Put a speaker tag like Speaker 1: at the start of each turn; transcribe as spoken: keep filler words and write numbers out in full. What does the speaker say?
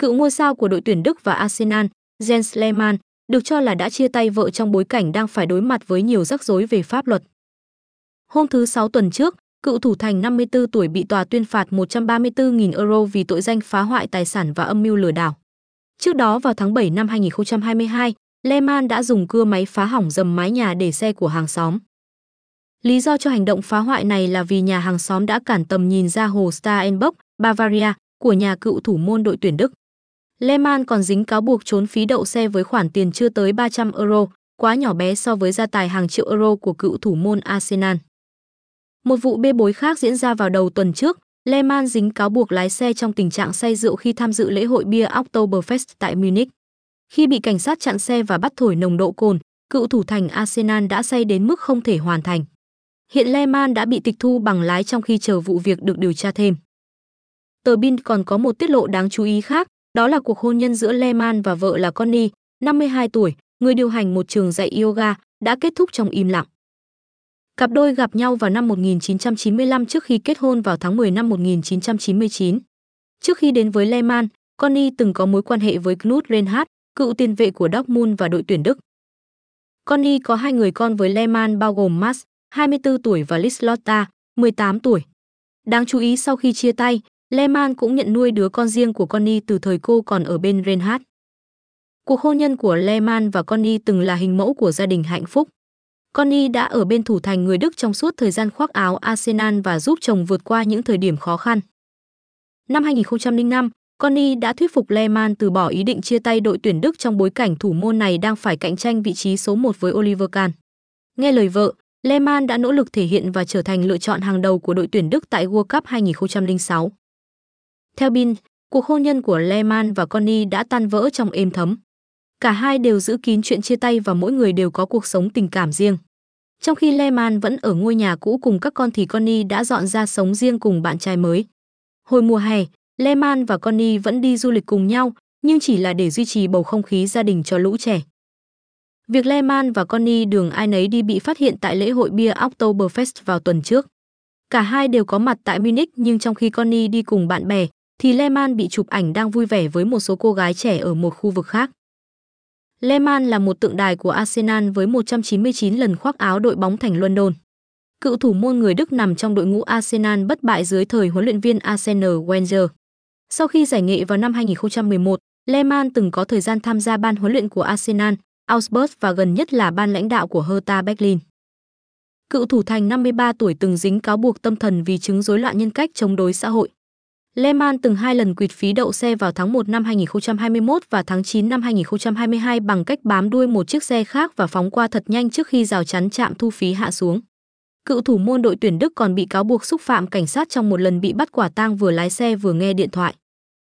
Speaker 1: Cựu ngôi sao của đội tuyển Đức và Arsenal, Jens Lehmann, được cho là đã chia tay vợ trong bối cảnh đang phải đối mặt với nhiều rắc rối về pháp luật. Hôm thứ Sáu tuần trước, cựu thủ thành năm mươi tư tuổi bị tòa tuyên phạt một trăm ba mươi tư nghìn euro vì tội danh phá hoại tài sản và âm mưu lừa đảo. Trước đó vào tháng bảy năm hai nghìn không trăm hai mươi hai, Lehmann đã dùng cưa máy phá hỏng dầm mái nhà để xe của hàng xóm. Lý do cho hành động phá hoại này là vì nhà hàng xóm đã cản tầm nhìn ra hồ Starnberg, Bavaria của nhà cựu thủ môn đội tuyển Đức. Lehmann còn dính cáo buộc trốn phí đậu xe với khoản tiền chưa tới ba trăm euro, quá nhỏ bé so với gia tài hàng triệu euro của cựu thủ môn Arsenal. Một vụ bê bối khác diễn ra vào đầu tuần trước, Lehmann dính cáo buộc lái xe trong tình trạng say rượu khi tham dự lễ hội bia Oktoberfest tại Munich. Khi bị cảnh sát chặn xe và bắt thổi nồng độ cồn, cựu thủ thành Arsenal đã say đến mức không thể hoàn thành. Hiện Lehmann đã bị tịch thu bằng lái trong khi chờ vụ việc được điều tra thêm. Tờ Bild còn có một tiết lộ đáng chú ý khác, đó là cuộc hôn nhân giữa Lehmann và vợ là Connie, năm mươi hai tuổi, người điều hành một trường dạy yoga, đã kết thúc trong im lặng. Cặp đôi gặp nhau vào năm một nghìn chín trăm chín mươi lăm trước khi kết hôn vào tháng mười năm một nghìn chín trăm chín mươi chín. Trước khi đến với Lehmann, Connie từng có mối quan hệ với Knut Reinhardt, cựu tiền vệ của Dortmund và đội tuyển Đức. Connie có hai người con với Lehmann bao gồm Max, hai mươi tư tuổi và Liselotte, mười tám tuổi. Đáng chú ý sau khi chia tay, Lehmann cũng nhận nuôi đứa con riêng của Connie từ thời cô còn ở bên Reinhardt. Cuộc hôn nhân của Lehmann và Connie từng là hình mẫu của gia đình hạnh phúc. Connie đã ở bên thủ thành người Đức trong suốt thời gian khoác áo Arsenal và giúp chồng vượt qua những thời điểm khó khăn. Năm hai nghìn không trăm lẻ năm, Connie đã thuyết phục Lehmann từ bỏ ý định chia tay đội tuyển Đức trong bối cảnh thủ môn này đang phải cạnh tranh vị trí số một với Oliver Kahn. Nghe lời vợ, Lehmann đã nỗ lực thể hiện và trở thành lựa chọn hàng đầu của đội tuyển Đức tại World Cup hai nghìn không trăm lẻ sáu. Theo Bild, cuộc hôn nhân của Lehmann và Connie đã tan vỡ trong êm thấm. Cả hai đều giữ kín chuyện chia tay và mỗi người đều có cuộc sống tình cảm riêng. Trong khi Lehmann vẫn ở ngôi nhà cũ cùng các con thì Connie đã dọn ra sống riêng cùng bạn trai mới. Hồi mùa hè, Lehmann và Connie vẫn đi du lịch cùng nhau, nhưng chỉ là để duy trì bầu không khí gia đình cho lũ trẻ. Việc Lehmann và Connie đường ai nấy đi bị phát hiện tại lễ hội bia Oktoberfest vào tuần trước. Cả hai đều có mặt tại Munich nhưng trong khi Connie đi cùng bạn bè, thì Lehmann bị chụp ảnh đang vui vẻ với một số cô gái trẻ ở một khu vực khác. Lehmann là một tượng đài của Arsenal với một trăm chín mươi chín lần khoác áo đội bóng thành London. Cựu thủ môn người Đức nằm trong đội ngũ Arsenal bất bại dưới thời huấn luyện viên Arsene Wenger. Sau khi giải nghệ vào năm hai nghìn không trăm mười một, Lehmann từng có thời gian tham gia ban huấn luyện của Arsenal, Augsburg và gần nhất là ban lãnh đạo của Hertha Berlin. Cựu thủ thành năm mươi ba tuổi từng dính cáo buộc tâm thần vì chứng rối loạn nhân cách chống đối xã hội. Lehmann từng hai lần quỵt phí đậu xe vào tháng một năm hai nghìn không trăm hai mươi mốt và tháng chín năm hai nghìn không trăm hai mươi hai bằng cách bám đuôi một chiếc xe khác và phóng qua thật nhanh trước khi rào chắn trạm thu phí hạ xuống. Cựu thủ môn đội tuyển Đức còn bị cáo buộc xúc phạm cảnh sát trong một lần bị bắt quả tang vừa lái xe vừa nghe điện thoại.